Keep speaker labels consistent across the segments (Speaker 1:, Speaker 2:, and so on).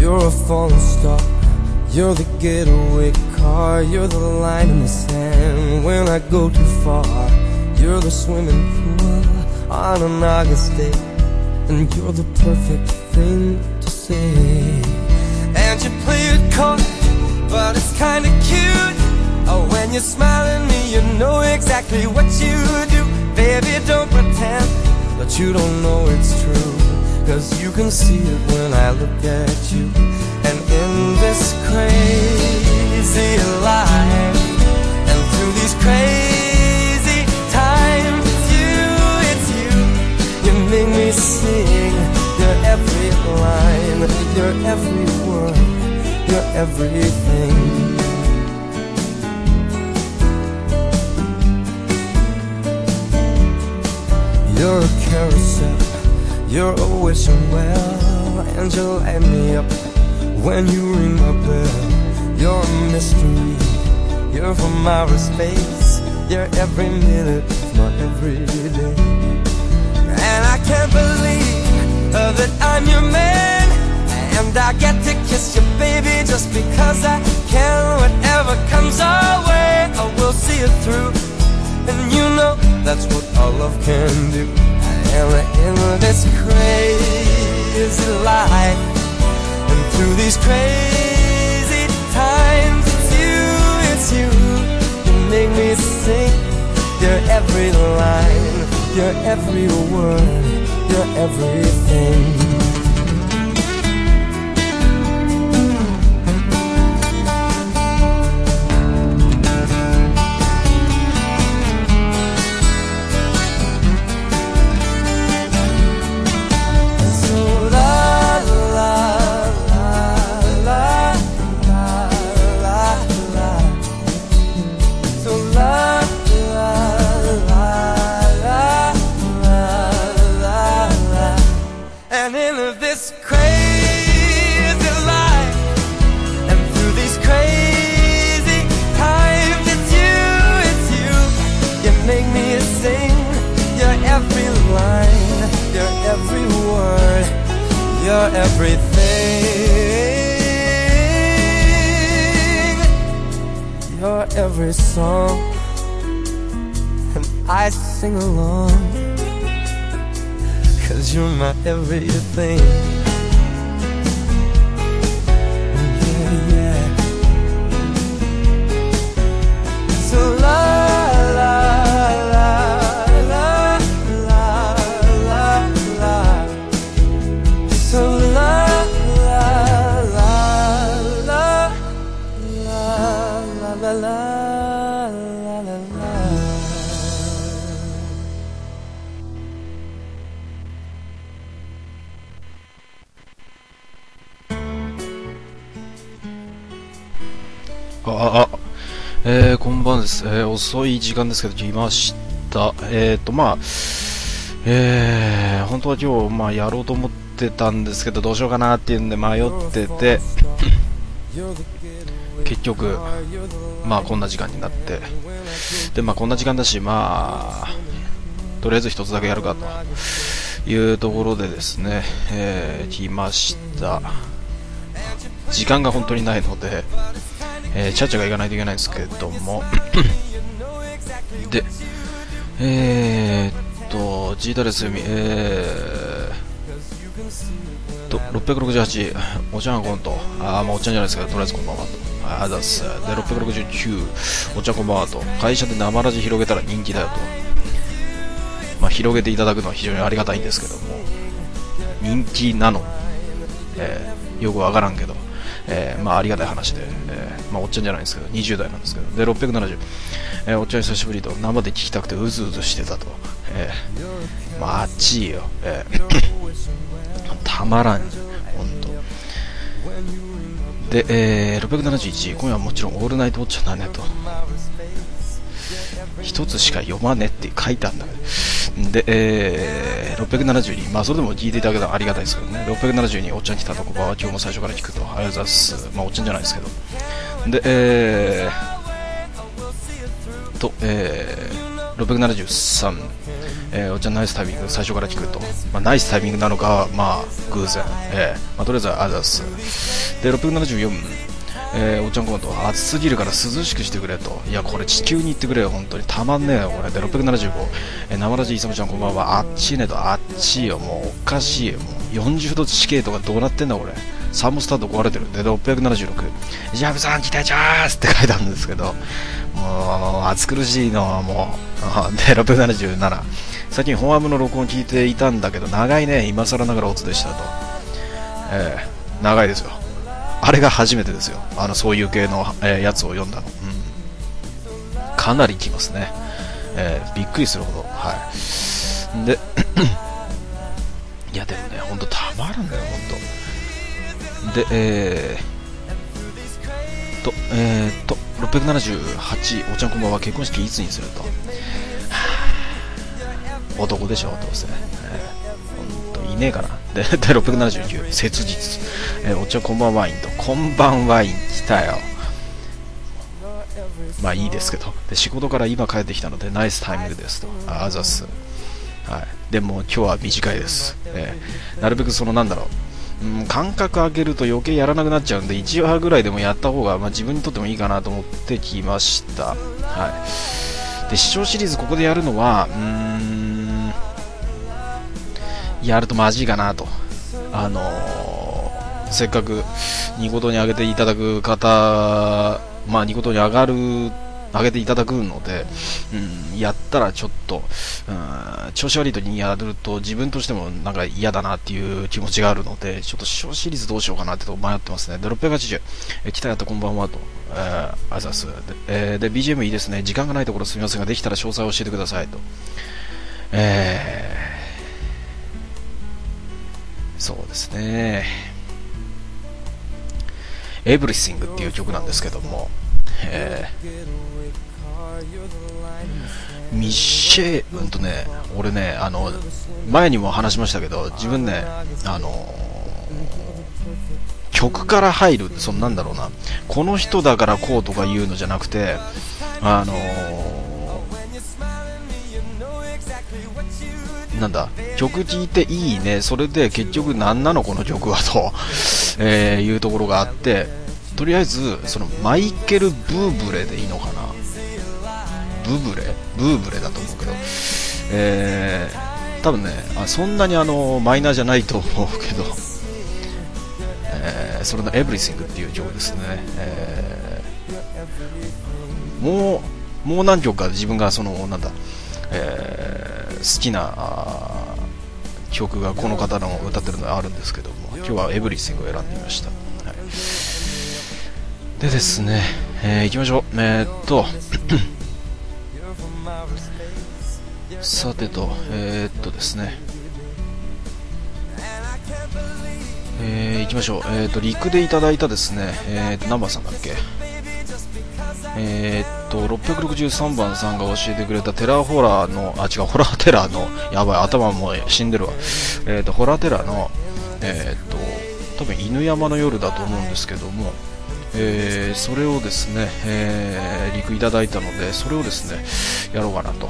Speaker 1: You're a falling star, you're the getaway car, you're the line in the sand when I go too far. You're the swimming pool on an August day, and you're the perfect thing to say. And you play it coy, but it's kinda cute. Oh, when you smile at me, you know exactly what you do. Baby, don't pretend that you don't know it's true, 'cause you can see it when I look at you. And in this crazy life, and through these crazy times, it's you, you make me sing. Your every line, your every word, your everything. You're a carousel, you're a wishing well, and you light me up when you ring my bell. You're a mystery, you're from outer space, you're every minute of my everyday. And I can't believe that I'm your man, and I get to kiss you, baby, just because I can. Whatever comes our way, I will see it through, and you know that's what our love can do. And in this crazy life, and through these crazy times, it's you, you make me sing. Your every line, your every word, your everything. You're everything. You're every song, and I sing along, 'cause you're my everything. Yeah, yeah. So la la la la la la la. So la la la la la la la la la la.
Speaker 2: こんばんです。遅い時間ですけど来ました。本当は今日やろうと思ってたんですけど、どうしようかなっていうんで迷ってて結局こんな時間になって、でこんな時間だし、とりあえず一つだけやるかというところでですね、来ました。時間が本当にないので、チャチャが行かないといけないんですけどもでジータレス読み668おちゃんコント、おっちゃんじゃないですけど、とりあえずこんばんはと、あざっす。で669おっちゃんこんばんはと、会社で生ラジ広げたら人気だよと、広げていただくのは非常にありがたいんですけども、人気なの、よくわからんけど、ありがたい話で、おっちゃんじゃないんですけど20代なんですけど、で670、おっちゃん久しぶりと、生で聞きたくてうずうずしてたと、あっちいよ、たまらんほんとで、671今夜はもちろんオールナイトウォッチャーだねと、一つしか読まねって書いてあるんだけど、で、672、それでも聞いていただけたらありがたいですけどね。672おっちゃん来たとこは今日も最初から聞くと、ありがとうございます。おっちゃんじゃないですけど、で、 673、おっちゃんナイスタイミング最初から聞くと、ナイスタイミングなのか偶然、とりあえずあざっす。で674、おっちゃんコメント、暑すぎるから涼しくしてくれと。いやこれ地球に行ってくれよ、本当にたまんねえよこれ。で675、生ラジイサムちゃんこんばんは。あっちねと、あっちよ、もうおかしいよ、もう40度地形とかどうなってんだこれ。サーモスタート壊れてる。で676、ジャブさん期待チャースって書いてあるんですけど、もう暑苦しいのはもうで677、最近本アムの録音聞いていたんだけど長いね、今更ながらオツでしたと。長いですよ、あれが初めてですよ、そういう系の、やつを読んだの、かなりきますね、びっくりするほど。はいでいやでもね、ほんとたまらんだよ、ほんとで、678、おちゃんこんばんは。結婚式いつにすると。男でしょどうせ、ほんといねえかな。で679、切実、おちゃんこんばんワインと、こんばんワイン来たよ。いいですけど、で仕事から今帰ってきたのでナイスタイミングですと。あざっす。はい、でも今日は短いです、なるべくなんだろう、間隔空けると余計やらなくなっちゃうんで、1話ぐらいでもやった方が、自分にとってもいいかなと思ってきました。はい。で視聴シリーズここでやるのはやるとまずいかなと。せっかくニコ動に上げていただく方、ニコ動に上げていただくので、やったらちょっと、調子悪い時にやると自分としてもなんか嫌だなっていう気持ちがあるので、ちょっと小シリーズどうしようかなってとこ迷ってますね。で680、来たやったこんばんはと、あざす。で BGM いいですね。時間がないところすみませんが、できたら詳細を教えてくださいと。そうですね、エブリシングっていう曲なんですけども、ミッシェ俺ね、前にも話しましたけど、自分ね、曲から入る、なんだろうな、この人だからこうとかいうのじゃなくて、なんだ、曲聴いていいね、それで結局何なのこの曲はと、いうところがあって、とりあえずマイケル・ブーブレでいいのかな、ブーブレだと思うけど、多分ね、そんなにマイナーじゃないと思うけど、それの Everything っていう曲ですね。もう何曲か自分がなんだ、好きな曲がこの方の歌ってるのがあるんですけども、今日は Everything を選んでみました。はい、でですね、行きましょう。さてと、ですね、行きましょう。リクでいただいたですね、何番さんだっけ、663番さんが教えてくれたテラーホラーの、ホラーテラーの、やばい、頭もう死んでるわ。ホラーテラーの、多分犬山の夜だと思うんですけども、それをですね、リクいただいたので、それをですね、やろうかなと。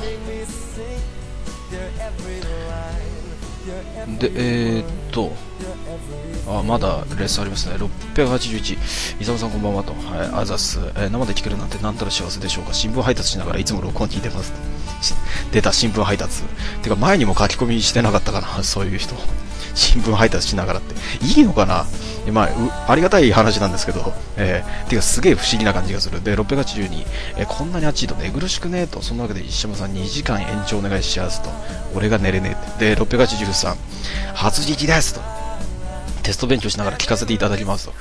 Speaker 2: で、まだレースありますね。681、伊沢さんこんばんはと、あざす、生で聞けるなんてなんたら幸せでしょうか。新聞配達しながらいつも録音聞いてます出た、新聞配達てか前にも書き込みしてなかったかな、そういう人新聞配達しながらっていいのかな。ありがたい話なんですけど、てかすげえ不思議な感じがする。で682、こんなに暑いと寝苦しくねえと。そんなわけで石山さん2時間延長お願いしますと。俺が寝れねえって。で683、初聞きですと。テスト勉強しながら聞かせていただきますと。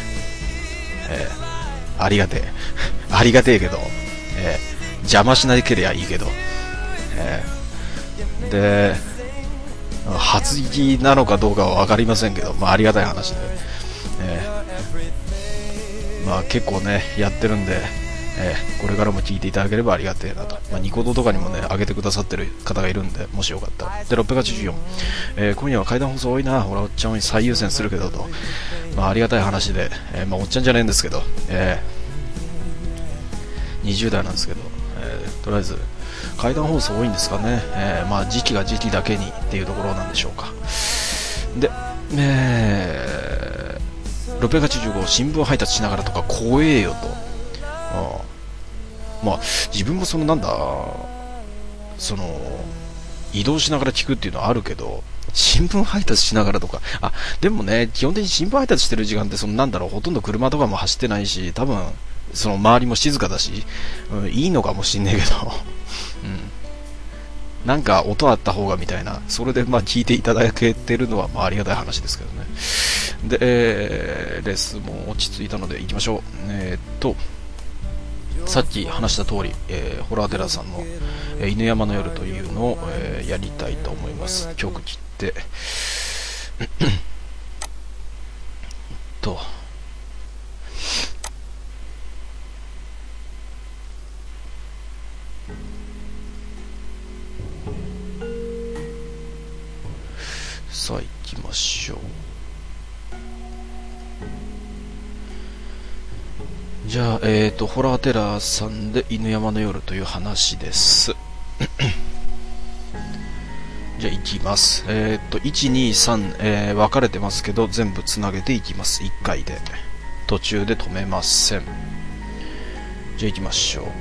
Speaker 2: ありがてえありがてえけど、邪魔しなければいいけど、で初聞きなのかどうかは分かりませんけど、ありがたい話で、結構ねやってるんで、これからも聞いていただければありがてえなと。ニコ動とかにもね上げてくださってる方がいるんで、もしよかったら。で684、今夜は怪談放送多いな、ほらおっちゃんを最優先するけどと。ありがたい話で、おっちゃんじゃねえんですけど、20代なんですけど、とりあえず怪談放送多いんですかね。まあ時期が時期だけにっていうところなんでしょうか。で、685新聞配達しながらとか怖えよと。まあ自分もその移動しながら聞くっていうのはあるけど、新聞配達しながらとか、でもね、基本的に新聞配達してる時間ってほとんど車とかも走ってないし、多分その周りも静かだし、いいのかもしんねえけど、なんか音あった方がみたいな、それで聞いていただけてるのはありがたい話ですけどね。で、レースも落ち着いたので行きましょう。さっき話した通り、ホラーテラーさんの、犬山の夜というのを、やりたいと思います。曲切ってさあ行きましょう。じゃあ、ホラーテラーさんで犬山の夜という話ですじゃあ行きます。1、2、3、分かれてますけど全部つなげていきます。1回で途中で止めません。じゃあ行きましょう。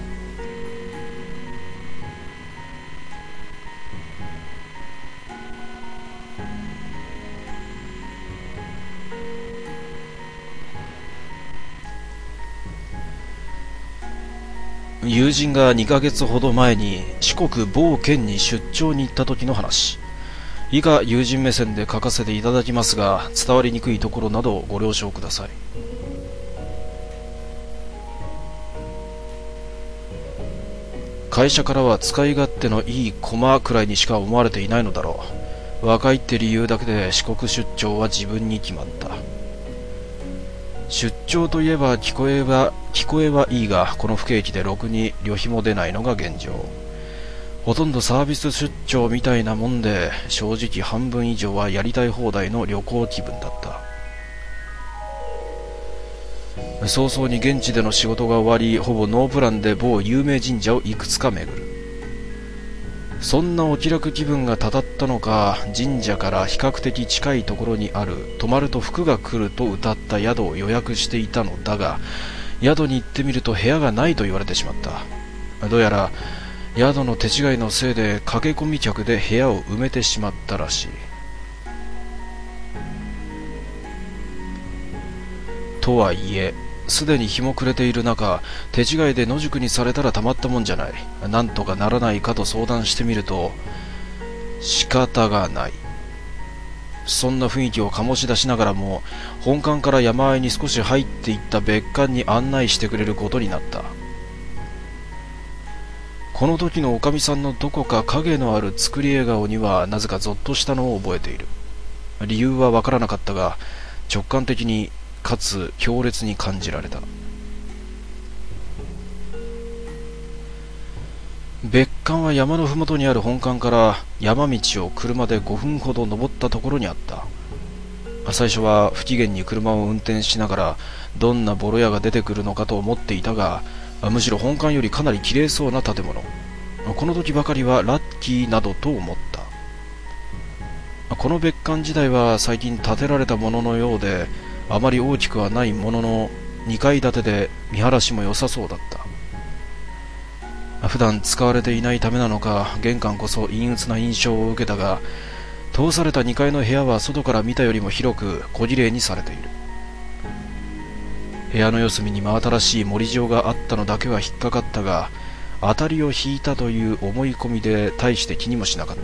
Speaker 2: 友人が2ヶ月ほど前に四国某県に出張に行った時の話。以下友人目線で書かせていただきますが、伝わりにくいところなどご了承ください。会社からは使い勝手のいい駒くらいにしか思われていないのだろう。若いって理由だけで四国出張は自分に決まった。出張といえば聞こえはいいが、この不景気でろくに旅費も出ないのが現状。ほとんどサービス出張みたいなもんで、正直半分以上はやりたい放題の旅行気分だった。早々に現地での仕事が終わり、ほぼノープランで某有名神社をいくつか巡る。そんなお気楽気分がたたったのか、神社から比較的近いところにある泊まると福が来ると歌った宿を予約していたのだが、宿に行ってみると部屋がないと言われてしまった。どうやら宿の手違いのせいで駆け込み客で部屋を埋めてしまったらしい。とはいえすでに日も暮れている中、手違いで野宿にされたらたまったもんじゃない。なんとかならないかと相談してみると、仕方がない。そんな雰囲気を醸し出しながらも、本館から山あいに少し入っていった別館に案内してくれることになった。この時のおかみさんのどこか影のある作り笑顔にはなぜかゾッとしたのを覚えている。理由はわからなかったが、直感的にかつ強烈に感じられた。別館は山のふもとにある本館から山道を車で5分ほど登ったところにあった。最初は不機嫌に車を運転しながらどんなボロ屋が出てくるのかと思っていたが、むしろ本館よりかなり綺麗そうな建物。この時ばかりはラッキーなどと思った。この別館自体は最近建てられたもののようで、あまり大きくはないものの2階建てで見晴らしも良さそうだった。普段使われていないためなのか、玄関こそ陰鬱な印象を受けたが、通された2階の部屋は外から見たよりも広く小綺麗にされている。部屋の四隅に真新しい盛り状があったのだけは引っかかったが、当たりを引いたという思い込みで大して気にもしなかった。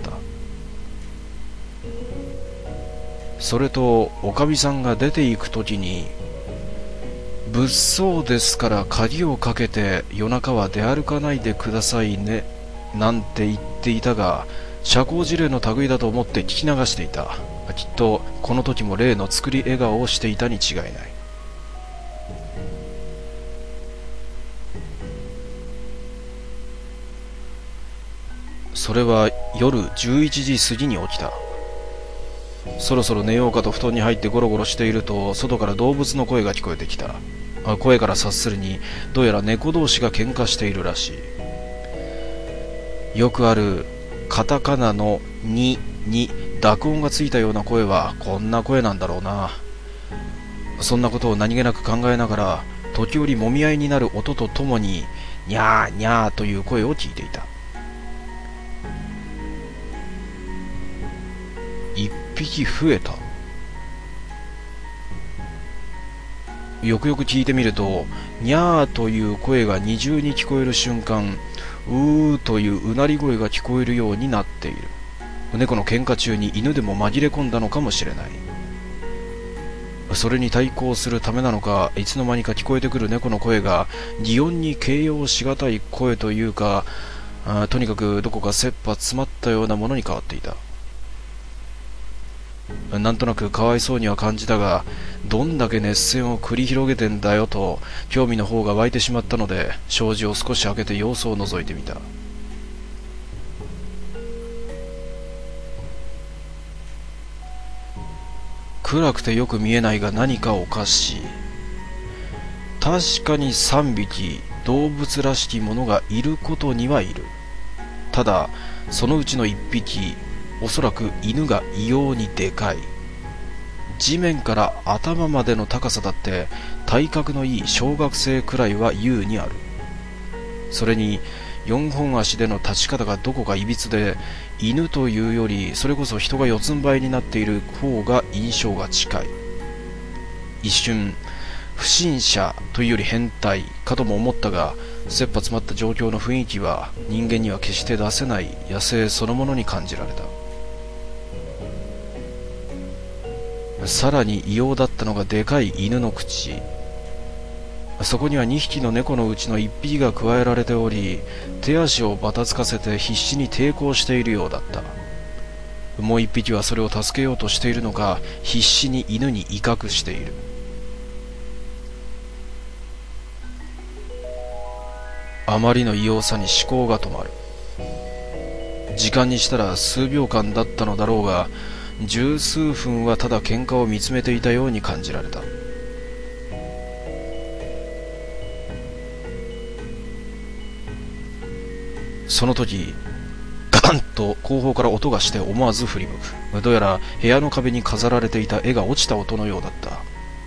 Speaker 2: それとおかみさんが出て行くときに、物騒ですから鍵をかけて夜中は出歩かないでくださいねなんて言っていたが、社交辞令の類だと思って聞き流していた。きっとこの時も例の作り笑顔をしていたに違いない。それは夜11時過ぎに起きた。そろそろ寝ようかと布団に入ってゴロゴロしていると、外から動物の声が聞こえてきた。声から察するに、どうやら猫同士が喧嘩しているらしい。 よくあるカタカナのにに濁音がついたような声はこんな声なんだろうな。そんなことを何気なく考えながら、時折もみ合いになる音とともににゃーにゃーという声を聞いていた。一匹増えた。よくよく聞いてみると、にゃーという声が二重に聞こえる瞬間、うーといううなり声が聞こえるようになっている。猫の喧嘩中に犬でも紛れ込んだのかもしれない。それに対抗するためなのか、いつの間にか聞こえてくる猫の声が擬音に形容しがたい声というか、とにかくどこか切羽詰まったようなものに変わっていた。なんとなくかわいそうには感じたが、どんだけ熱戦を繰り広げてんだよと興味の方が湧いてしまったので、障子を少し開けて様子を覗いてみた。暗くてよく見えないが何かおかしい。確かに3匹動物らしきものがいることにはいる。ただそのうちの1匹、おそらく犬が異様にでかい。地面から頭までの高さだって体格のいい小学生くらいは優にある。それに4本足での立ち方がどこかいびつで、犬というよりそれこそ人が四つん這いになっている方が印象が近い。一瞬不審者というより変態かとも思ったが、切羽詰まった状況の雰囲気は人間には決して出せない野生そのものに感じられた。さらに異様だったのがでかい犬の口。そこには2匹の猫のうちの1匹が加えられており、手足をばたつかせて必死に抵抗しているようだった。もう1匹はそれを助けようとしているのか、必死に犬に威嚇している。あまりの異様さに思考が止まる。時間にしたら数秒間だったのだろうが、十数分はただ喧嘩を見つめていたように感じられた。その時、ガンと後方から音がして思わず振り向く。どうやら部屋の壁に飾られていた絵が落ちた音のようだった。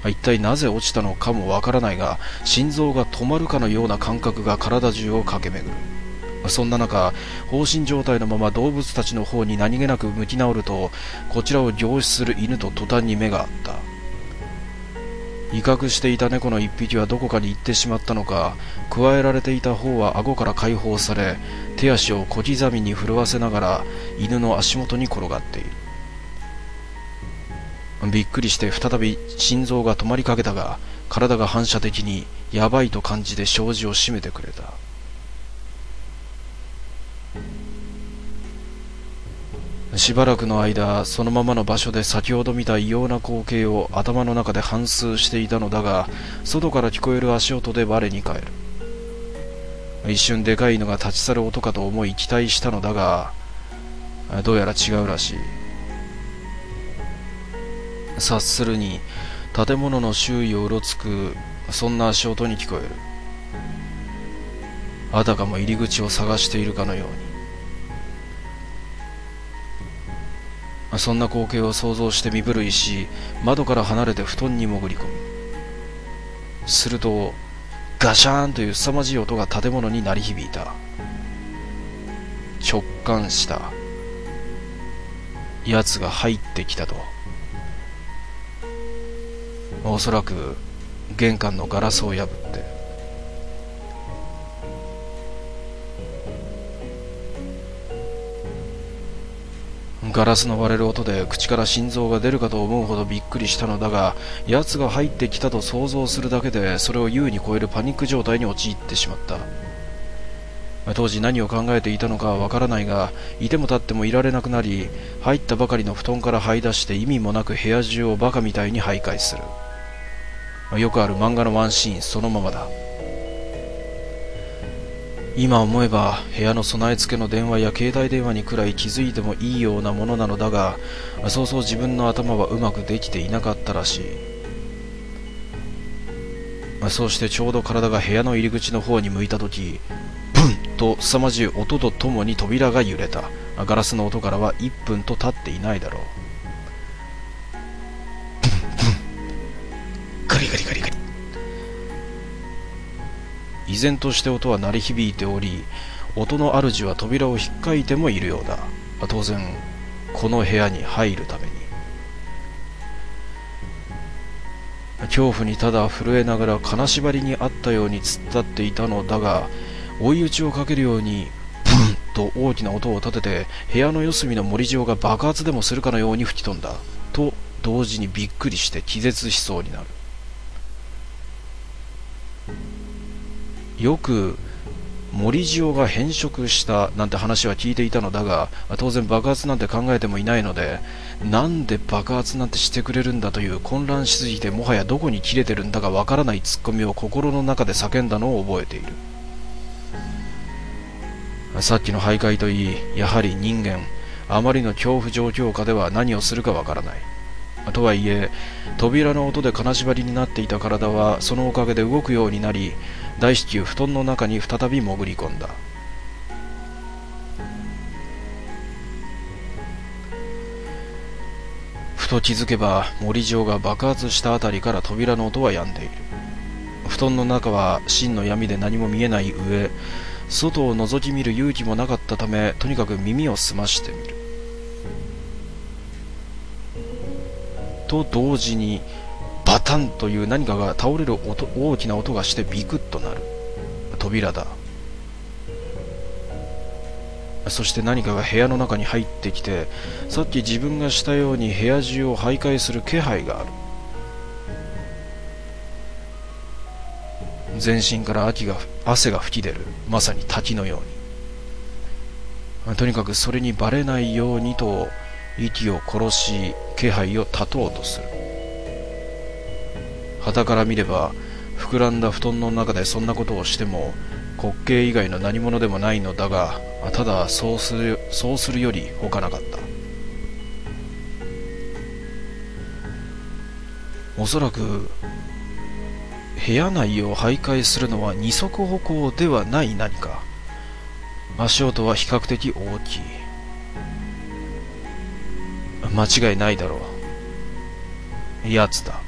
Speaker 2: 一体なぜ落ちたのかもわからないが、心臓が止まるかのような感覚が体中を駆け巡る。そんな中、放心状態のまま動物たちの方に何気なく向き直ると、こちらを凝視する犬と途端に目が合った。威嚇していた猫の一匹はどこかに行ってしまったのか、加えられていた方は顎から解放され、手足を小刻みに震わせながら犬の足元に転がっている。びっくりして再び心臓が止まりかけたが、体が反射的にやばいと感じて障子を閉めてくれた。しばらくの間、そのままの場所で先ほど見た異様な光景を頭の中で反芻していたのだが、外から聞こえる足音で我に返る。一瞬でかい犬が立ち去る音かと思い期待したのだが、どうやら違うらしい。察するに建物の周囲をうろつく、そんな足音に聞こえる。あたかも入り口を探しているかのように。そんな光景を想像して身震いし、窓から離れて布団に潜り込む。するとガシャーンという凄まじい音が建物に鳴り響いた。直感した。奴が入ってきたと。おそらく玄関のガラスを破って。ガラスの割れる音で口から心臓が出るかと思うほどびっくりしたのだが、奴が入ってきたと想像するだけでそれを優に超えるパニック状態に陥ってしまった。当時何を考えていたのかはわからないが、いても立ってもいられなくなり、入ったばかりの布団から這い出して意味もなく部屋中をバカみたいに徘徊する。よくある漫画のワンシーンそのままだ。今思えば部屋の備え付けの電話や携帯電話にくらい気づいてもいいようなものなのだが、そうそう自分の頭はうまくできていなかったらしい。そうしてちょうど体が部屋の入り口の方に向いたとき、ブンと凄まじい音とともに扉が揺れた。ガラスの音からは1分と経っていないだろう。ガリガリガリガリ。依然として音は鳴り響いており、音の主は扉をひっかいてもいるようだ。当然この部屋に入るために。恐怖にただ震えながら金縛りにあったように突っ立っていたのだが、追い打ちをかけるようにブンと大きな音を立てて、部屋の四隅の盛り塩が爆発でもするかのように吹き飛んだ。と同時にびっくりして気絶しそうになる。よく盛り塩が変色したなんて話は聞いていたのだが、当然爆発なんて考えてもいないので、なんで爆発なんてしてくれるんだという混乱しすぎてもはやどこに切れてるんだかわからないツッコミを心の中で叫んだのを覚えている。さっきの徘徊といい、やはり人間、あまりの恐怖状況下では何をするかわからない。とはいえ、扉の音で金縛りになっていた体はそのおかげで動くようになり、大至急布団の中に再び潜り込んだ。ふと気づけば盛り塩が爆発したあたりから扉の音は止んでいる。布団の中は真の闇で何も見えない上、外を覗き見る勇気もなかったため、とにかく耳を澄ましてみる。と同時にバタンという何かが倒れる大きな音がしてビクッとなる。扉だ。そして何かが部屋の中に入ってきて、さっき自分がしたように部屋中を徘徊する気配がある。全身から汗が吹き出る。まさに滝のように。とにかくそれにバレないようにと息を殺し、気配を断とうとする。傍から見れば膨らんだ布団の中でそんなことをしても滑稽以外の何者でもないのだが、ただそうするより他なかった。おそらく部屋内を徘徊するのは二足歩行ではない何か。足音は比較的大きい。間違いないだろう。奴だ。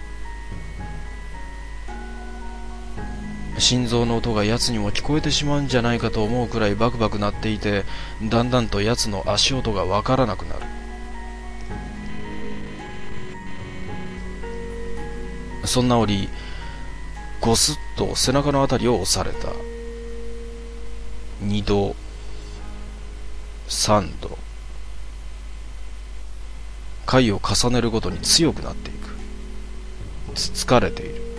Speaker 2: 心臓の音が奴にも聞こえてしまうんじゃないかと思うくらいバクバク鳴っていて、だんだんと奴の足音がわからなくなる。そんな折、ゴスッと背中のあたりを押された。2度、3度。回を重ねるごとに強くなっていく。疲れている。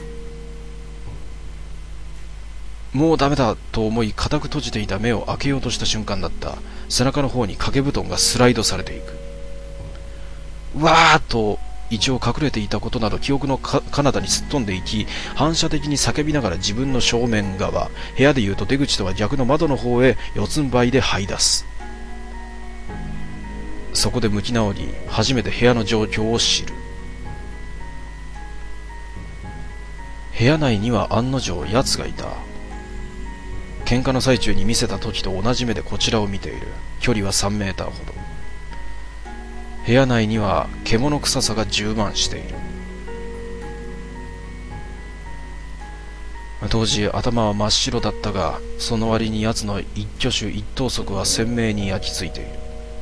Speaker 2: もうダメだと思い固く閉じていた目を開けようとした瞬間だった。背中の方に掛け布団がスライドされていく。うわーっと一応隠れていたことなど記憶の彼方にすっ飛んでいき、反射的に叫びながら自分の正面側、部屋でいうと出口とは逆の窓の方へ四つん這いで這い出す。そこで向き直り、初めて部屋の状況を知る。部屋内には案の定奴がいた。喧嘩の最中に見せた時と同じ目でこちらを見ている。距離は3メーターほど。部屋内には獣臭さが充満している。当時頭は真っ白だったが、その割に奴の一挙手一投足は鮮明に焼き付いている。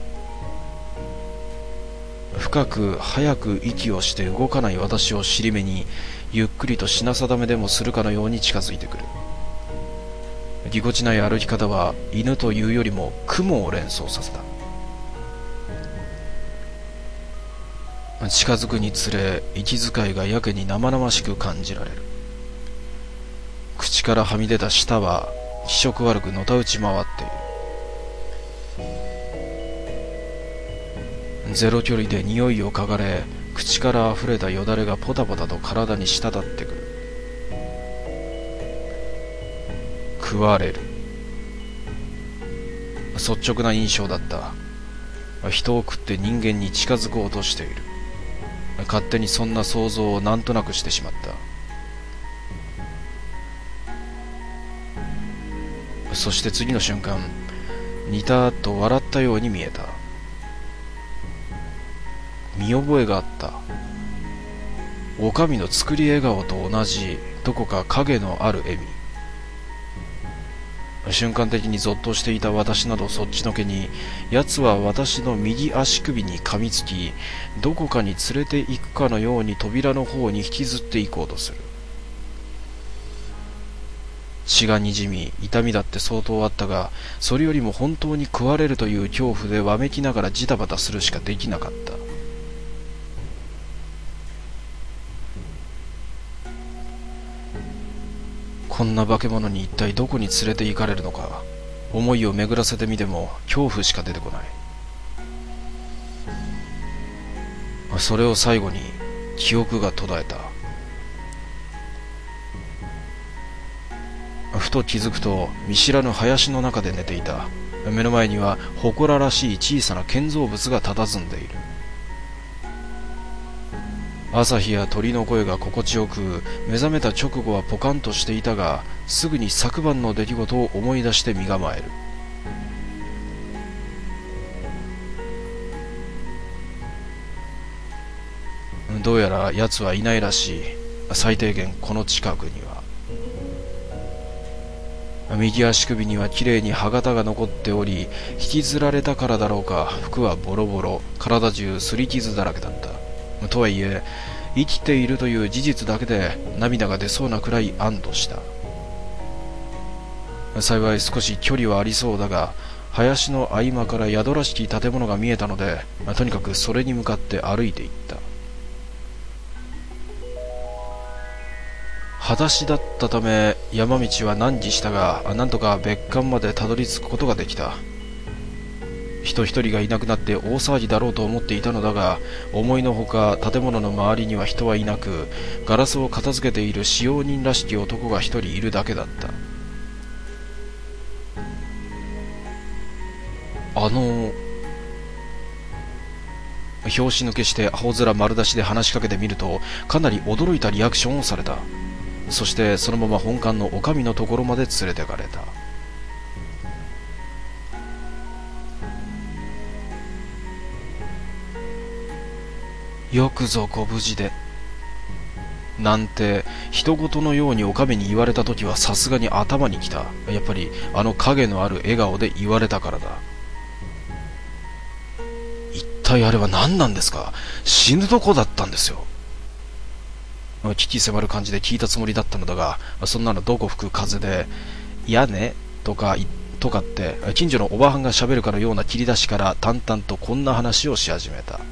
Speaker 2: 深く早く息をして動かない私を尻目に、ゆっくりと品定めでもするかのように近づいてくる。ぎこちない歩き方は犬というよりも雲を連想させた。近づくにつれ息遣いがやけに生々しく感じられる。口からはみ出た舌は気色悪くのたうち回っている。ゼロ距離で匂いを嗅がれ、口からあふれたよだれがポタポタと体に滴ってくる。食われる。率直な印象だった。人を食って人間に近づこうとしている。勝手にそんな想像をなんとなくしてしまった。 そして次の瞬間、似たと笑ったように見えた。見覚えがあった。おかみの作り笑顔と同じ、どこか影のある笑み。瞬間的にゾッとしていた私などそっちのけに、奴は私の右足首に噛みつき、どこかに連れて行くかのように扉の方に引きずって行こうとする。血がにじみ、痛みだって相当あったが、それよりも本当に食われるという恐怖でわめきながらジタバタするしかできなかった。こんな化け物に一体どこに連れて行かれるのか、思いを巡らせてみても恐怖しか出てこない。それを最後に記憶が途絶えた。ふと気づくと見知らぬ林の中で寝ていた。目の前には祠らしい小さな建造物が佇んでいる。朝日や鳥の声が心地よく、目覚めた直後はポカンとしていたが、すぐに昨晩の出来事を思い出して身構える。どうやら奴はいないらしい。最低限この近くには。右足首にはきれいに歯型が残っており、引きずられたからだろうか、服はボロボロ、体中擦り傷だらけだった。とはいえ、生きているという事実だけで涙が出そうなくらい安堵した。幸い少し距離はありそうだが、林の合間から宿らしき建物が見えたので、とにかくそれに向かって歩いていった。裸足だったため山道は難儀したが、なんとか別館までたどり着くことができた。人一人がいなくなって大騒ぎだろうと思っていたのだが、思いのほか建物の周りには人はいなく、ガラスを片付けている使用人らしき男が一人いるだけだった。拍子抜けして青空丸出しで話しかけてみると、かなり驚いたリアクションをされた。そしてそのまま本館の女将のところまで連れてかれた。よくぞご無事で。なんて人事のようにお上に言われた時はさすがに頭にきた。やっぱりあの影のある笑顔で言われたからだ。一体あれは何なんですか？死ぬとこだったんですよ。危機迫る感じで聞いたつもりだったのだが、そんなのどこ吹く風で、屋根とかって近所のおばはんが喋るかのような切り出しから淡々とこんな話をし始めた。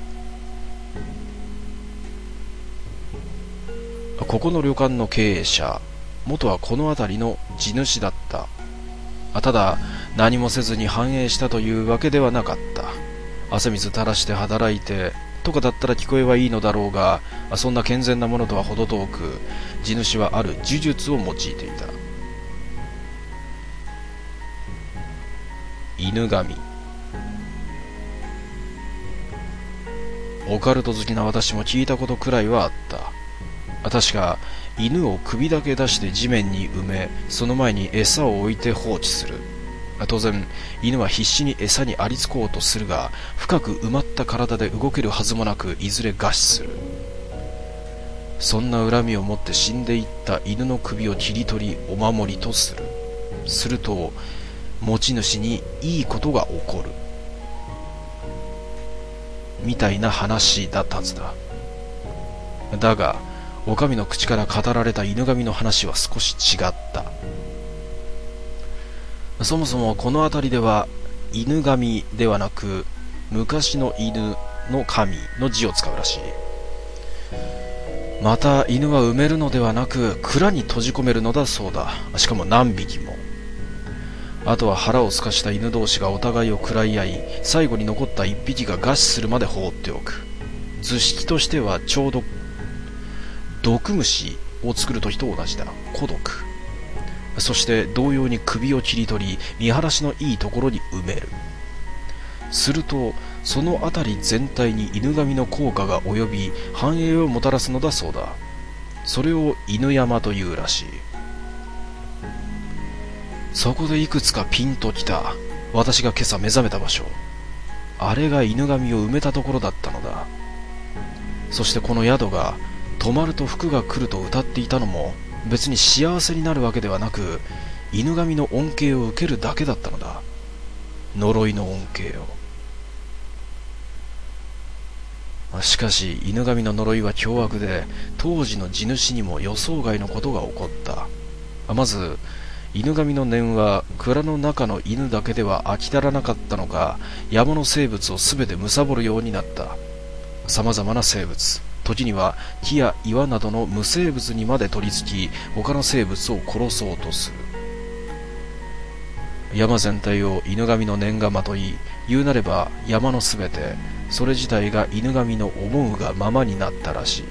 Speaker 2: ここの旅館の経営者、元はこの辺りの地主だった。ただ何もせずに繁栄したというわけではなかった。汗水垂らして働いてとかだったら聞こえはいいのだろうが、そんな健全なものとは程遠く、地主はある呪術を用いていた。犬神。オカルト好きな私も聞いたことくらいはあった。確か犬を首だけ出して地面に埋め、その前に餌を置いて放置する。当然犬は必死に餌にありつこうとするが、深く埋まった体で動けるはずもなく、いずれ餓死する。そんな恨みを持って死んでいった犬の首を切り取りお守りとする。すると持ち主にいいことが起こるみたいな話だったはずだ。だがお上の口から語られた犬神の話は少し違った。そもそもこの辺りでは犬神ではなく、昔の犬の神の字を使うらしい。また犬は埋めるのではなく蔵に閉じ込めるのだそうだ。しかも何匹も。あとは腹をすかした犬同士がお互いを食らい合い、最後に残った一匹が餓死するまで放っておく。図式としてはちょうど毒虫を作る時と同じだ。孤独。そして同様に首を切り取り、見晴らしのいいところに埋める。するとその辺り全体に犬神の効果が及び繁栄をもたらすのだそうだ。それを犬山というらしい。 そこでいくつかピンときた。私が今朝目覚めた場所、あれが犬神を埋めたところだったのだ。そしてこの宿が泊まると福が来ると歌っていたのも別に幸せになるわけではなく、犬神の恩恵を受けるだけだったのだ。呪いの恩恵を。しかし犬神の呪いは凶悪で、当時の地主にも予想外のことが起こった。まず犬神の念は蔵の中の犬だけでは飽き足らなかったのか、山の生物をすべて貪るようになった。さまざまな生物、時には木や岩などの無生物にまで取り付き、他の生物を殺そうとする。山全体を犬神の念がまとい、言うなれば山のすべて、それ自体が犬神の思うがままになったらしい。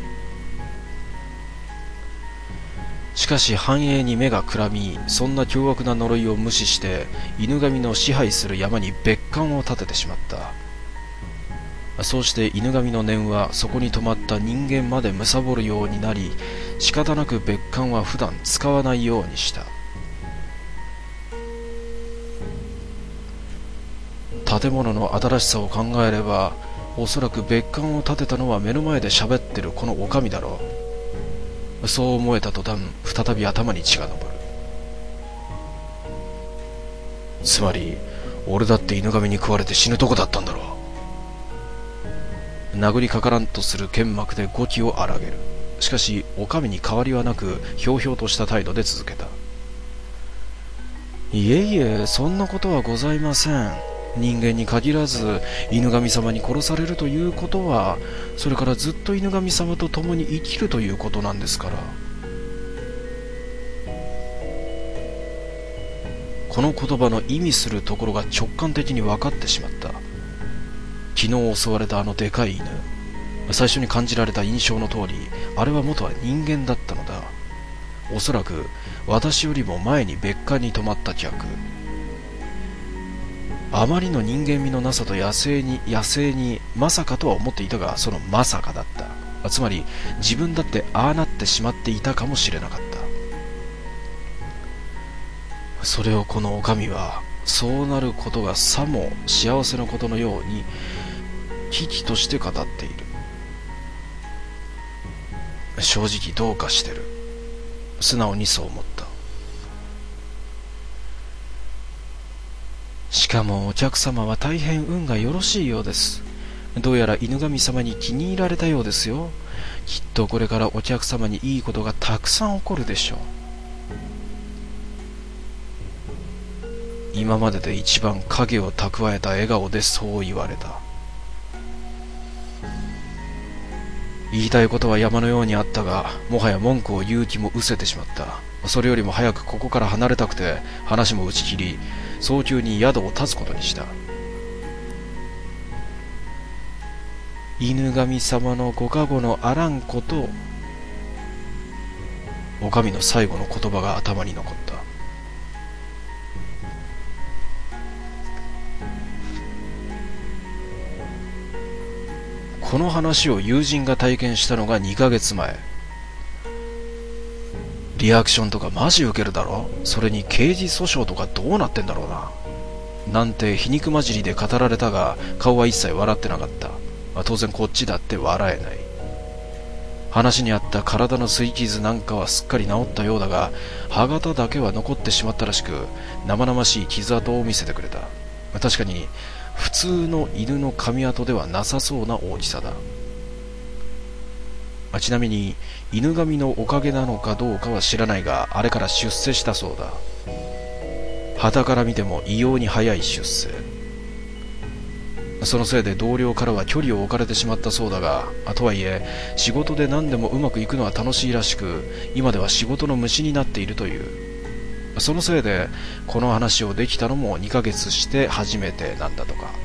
Speaker 2: しかし繁栄に目がくらみ、そんな凶悪な呪いを無視して犬神の支配する山に別館を建ててしまった。そうして犬神の念はそこに泊まった人間まで貪るようになり、仕方なく別館は普段使わないようにした。建物の新しさを考えれば、おそらく別館を建てたのは目の前で喋ってるこの女将だろう。そう思えた途端、再び頭に血が昇る。つまり俺だって犬神に食われて死ぬとこだったんだろう。殴りかからんとする剣幕で語気を荒げる。しかし女将に変わりはなく、ひょうひょうとした態度で続けた。いえいえ、そんなことはございません。人間に限らず犬神様に殺されるということは、それからずっと犬神様と共に生きるということなんですから。この言葉の意味するところが直感的に分かってしまった。昨日襲われたあのでかい犬、最初に感じられた印象の通り、あれは元は人間だったのだ。おそらく私よりも前に別館に泊まった客。あまりの人間味のなさと野生にまさかとは思っていたが、そのまさかだった。つまり自分だってああなってしまっていたかもしれなかった。それをこの女将は、そうなることがさも幸せなことのように喜々として語っている。正直どうかしてる。素直にそう思った。しかもお客様は大変運がよろしいようです。どうやら犬神様に気に入られたようですよ。きっとこれからお客様にいいことがたくさん起こるでしょう。今までで一番影を蓄えた笑顔でそう言われた。言いたいことは山のようにあったが、もはや文句を言う気も失せてしまった。それよりも早くここから離れたくて、話も打ち切り、早急に宿を立つことにした。犬神様のご加護のあらんこと、お上の最後の言葉が頭に残った。この話を友人が体験したのが2ヶ月前。リアクションとかマジウケるだろ。それに刑事訴訟とかどうなってんだろうな。なんて皮肉混じりで語られたが、顔は一切笑ってなかった。当然こっちだって笑えない。話にあった体の擦り傷なんかはすっかり治ったようだが、歯型だけは残ってしまったらしく、生々しい傷跡を見せてくれた。確かに普通の犬の噛み跡ではなさそうな大きさだ。ちなみに犬神のおかげなのかどうかは知らないが、あれから出世したそうだ。傍から見ても異様に早い出世。そのせいで同僚からは距離を置かれてしまったそうだが、とはいえ仕事で何でもうまくいくのは楽しいらしく、今では仕事の虫になっているという。そのせいでこの話をできたのも2ヶ月して初めてなんだとか。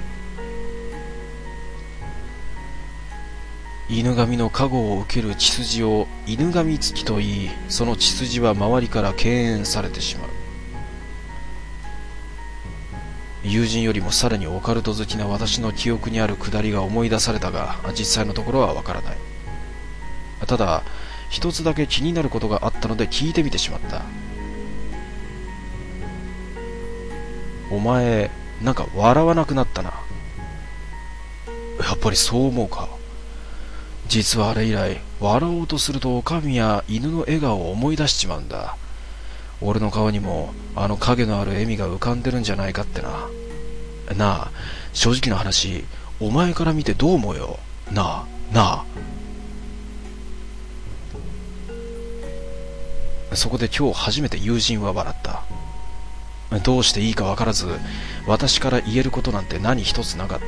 Speaker 2: 犬神の加護を受ける血筋を犬神付きといい、その血筋は周りから敬遠されてしまう。友人よりもさらにオカルト好きな私の記憶にあるくだりが思い出されたが、実際のところはわからない。ただ一つだけ気になることがあったので聞いてみてしまった。 お前なんか笑わなくなったな。やっぱりそう思うか。実はあれ以来笑おうとするとおかみや犬の笑顔を思い出しちまうんだ。俺の顔にもあの影のある笑みが浮かんでるんじゃないかってな。なあ、正直な話、お前から見てどう思うよ。なあ。そこで今日初めて友人は笑った。どうしていいか分からず、私から言えることなんて何一つなかった。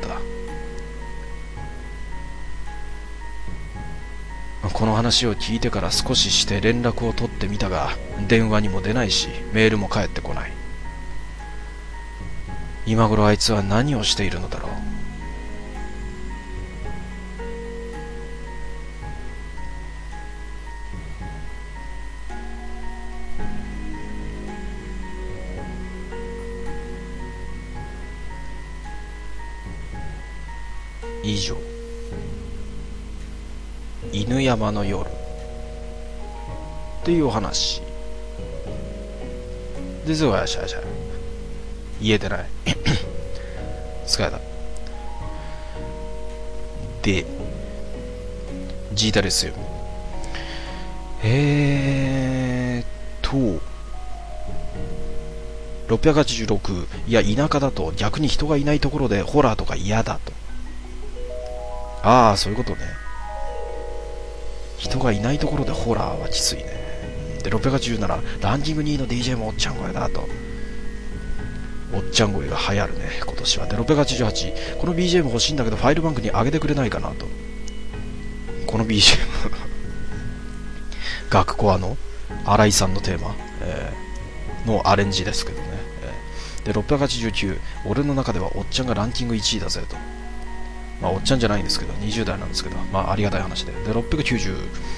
Speaker 2: この話を聞いてから少しして連絡を取ってみたが、電話にも出ないしメールも返ってこない。今頃あいつは何をしているのだろう。以上、犬山の夜っていうお話ですよ。言えてない疲れた。で、ジータですよ。686、いや田舎だと逆に人がいないところでホラーとか嫌だと。ああ、そういうことね。人がいないところでホラーはきついね。で、687、ランキング2位の DJ もおっちゃん声だと。おっちゃん声が流行るね、今年は。で、688、この BGM 欲しいんだけどファイルバンクに上げてくれないかなと。この BGM 学コアの新井さんのテーマ、のアレンジですけどね。で、689、俺の中ではおっちゃんがランキング1位だぜと。まあ、おっちゃんじゃないんですけど、20代なんですけど、まあ、ありがたい話で。で、690、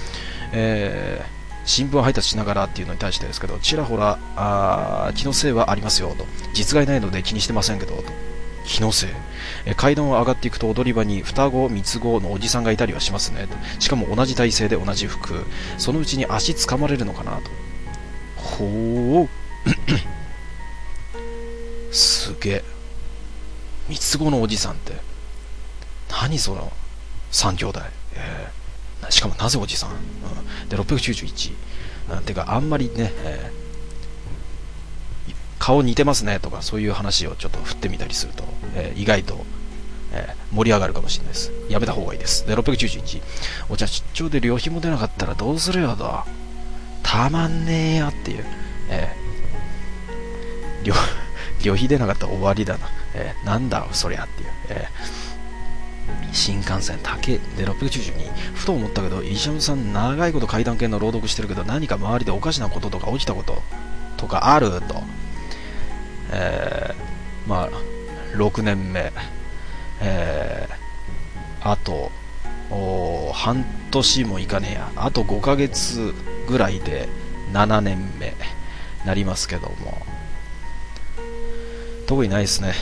Speaker 2: 新聞配達しながらっていうのに対してですけど、ちらほら気のせいはありますよと。実害ないので気にしてませんけどと。気のせい、階段を上がっていくと踊り場に双子三つ子のおじさんがいたりはしますねと。しかも同じ体勢で同じ服、そのうちに足掴まれるのかなと。ほうすげえ。三つ子のおじさんって何その三兄弟、しかもなぜおじさん、で691、てかあんまりね、顔似てますねとかそういう話をちょっと振ってみたりすると、意外と、盛り上がるかもしれないです。やめた方がいいです。で691、お茶出張で旅費も出なかったらどうするよと。たまんねえよっていう、旅費出なかったら終わりだな、なんだそりゃっていう、新幹線高え。で692、ふと思ったけど石山さん長いこと階段系の朗読してるけど何か周りでおかしなこととか起きたこととかあると。まあ6年目、あと半年もいかねえや、あと5ヶ月ぐらいで7年目なりますけども、特にないですね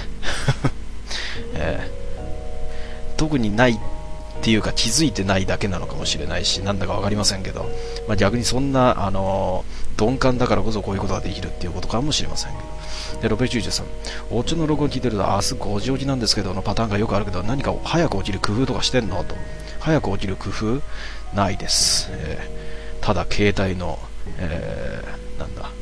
Speaker 2: 特にないっていうか気づいてないだけなのかもしれないし、なんだか分かりませんけど、まあ、逆にそんな鈍感だからこそこういうことができるっていうことかもしれませんけど。で693、お茶の録音聞いてると明日5時起きなんですけどのパターンがよくあるけど、何か早く起きる工夫とかしてんのと。早く起きる工夫ないです、ただ携帯の、なんだ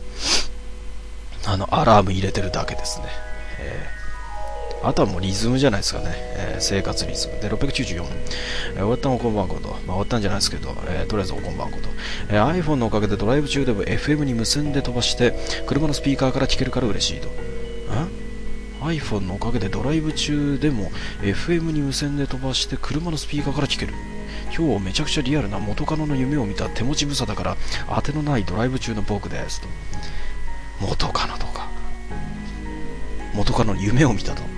Speaker 2: アラーム入れてるだけですね。あとはもうリズムじゃないですかね、生活リズムで694、終わったのこんばんこと、まあ、終わったんじゃないですけど、とりあえずおこんばんこと、iPhone のおかげでドライブ中でも FM に無線で飛ばして車のスピーカーから聞けるから嬉しいと。iPhone のおかげでドライブ中でも FM に無線で飛ばして車のスピーカーから聞ける。今日めちゃくちゃリアルな元カノの夢を見た手持ち無沙汰から当てのないドライブ中の僕ですと。元カノとか元カノの夢を見たと。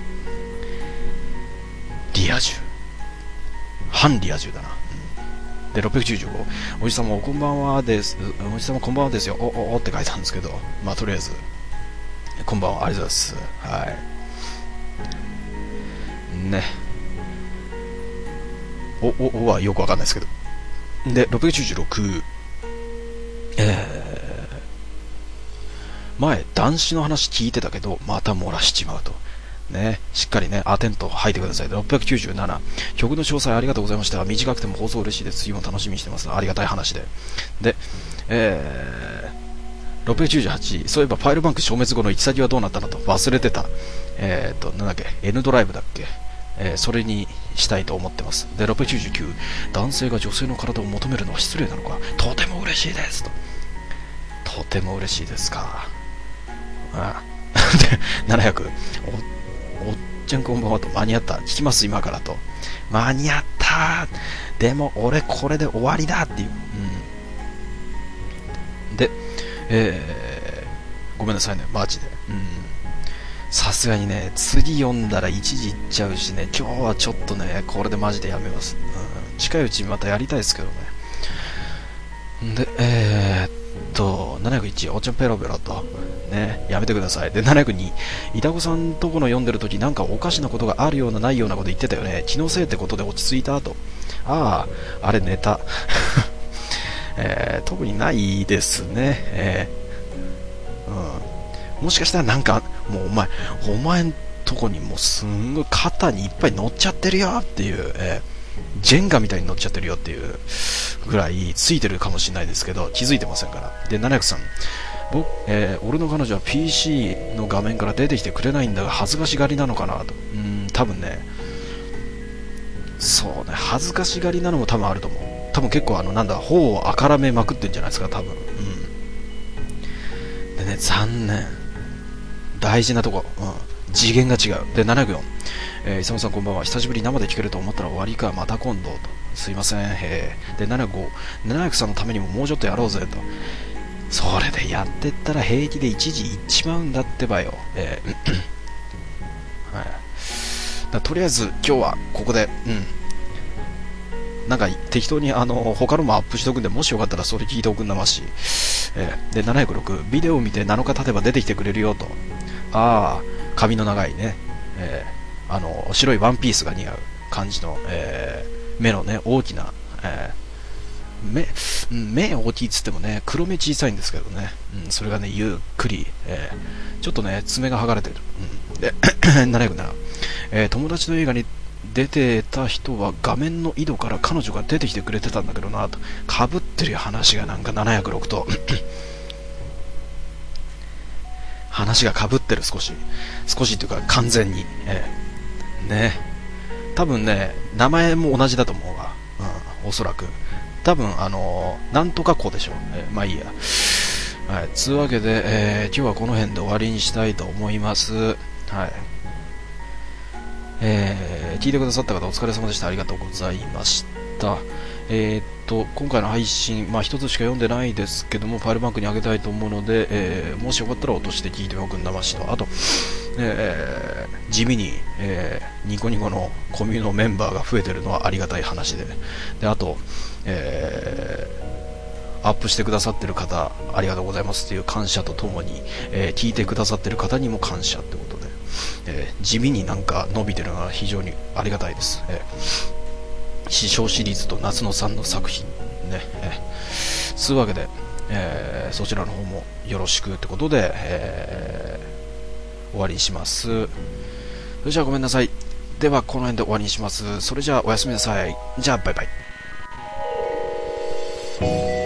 Speaker 2: リア充、反リア充だな、で695、おじさまおこんばんはです、おじさまこんばんはですよ、おって書いたんですけど、まあとりあえずこんばんは、ありがとうございます。はいね、おはよくわかんないですけど。で696、 前男子の話聞いてたけどまた漏らしちまうとね、しっかりねアテント吐いてください。697、曲の詳細ありがとうございました。短くても放送嬉しいです。次も楽しみにしてます。ありがたい話で。で、698、そういえばファイルバンク消滅後の行き先はどうなったのと忘れてた。なんだっけ N ドライブだっけ、それにしたいと思ってます。で、699、男性が女性の体を求めるのは失礼なのか、とても嬉しいですと。とても嬉しいですか。ああで、700、おっちゃんこんばんはと、間に合った、聞きます今からと、間に合った、でも俺これで終わりだっていう、で、ごめんなさいねマジで、さすがにね次読んだら1時いっちゃうしね、今日はちょっとねこれでマジでやめます、近いうちにまたやりたいですけどね。で701、おっちゃんペロペロとね、やめてください。で、702、イタコさんとこの読んでるときなんかおかしなことがあるようなないようなこと言ってたよね。気のせいってことで落ち着いたと。ああ、あれネタ。特にないですね。もしかしたらなんか、もうお前んとこにもうすんごい肩にいっぱい乗っちゃってるよっていう、ジェンガみたいに乗っちゃってるよっていうぐらいついてるかもしれないですけど、気づいてませんから。で、703、俺の彼女は PC の画面から出てきてくれないんだが恥ずかしがりなのかなと。多分ね、そうね、恥ずかしがりなのも多分あると思う。多分結構頬をあからめまくってんじゃないですか、多分。でね、残念。大事なとこ、次元が違う。で、704、イサムさんこんばんは。久しぶりに生で聞けると思ったら終わりか、また今度と。すいません。で、75、700さんのためにももうちょっとやろうぜと。それでやってったら平気で一時いっちまうんだってばよ。はい、とりあえず今日はここで、なんか適当に他のもアップしとくんで、もしよかったらそれ聞いておくんなまし。で、706、ビデオを見て7日経てば出てきてくれるよと。ああ、髪の長いね、白いワンピースが似合う感じの、目のね大きな、目大きいっつってもね黒目小さいんですけどね、それがねゆっくり、ちょっとね爪が剥がれてる、で707、友達の映画に出てた人は画面の井戸から彼女が出てきてくれてたんだけどなと。かぶってるよ話が、なんか706と話がかぶってる、少しっていうか完全に、ね、多分ね名前も同じだと思うわ、おそらく多分なんとか子でしょ、まあいいや。はい、つうわけで、今日はこの辺で終わりにしたいと思います。はい、聞いてくださった方お疲れ様でした。ありがとうございました。今回の配信、一つしか読んでないですけども、ファイルバンクにあげたいと思うので、もしよかったら落として聞いておくんなましと。あと、地味に、ニコニコのコミュのメンバーが増えてるのはありがたい話で、あと、アップしてくださってる方ありがとうございますっていう感謝とともに、聞いてくださってる方にも感謝ってことで、地味になんか伸びてるのは非常にありがたいです。師匠シリーズと夏野さんの作品ね、そういうわけで、そちらの方もよろしくってことで、終わりにします。それじゃあごめんなさい。ではこの辺で終わりにします。それじゃあおやすみなさい。じゃあバイバイ。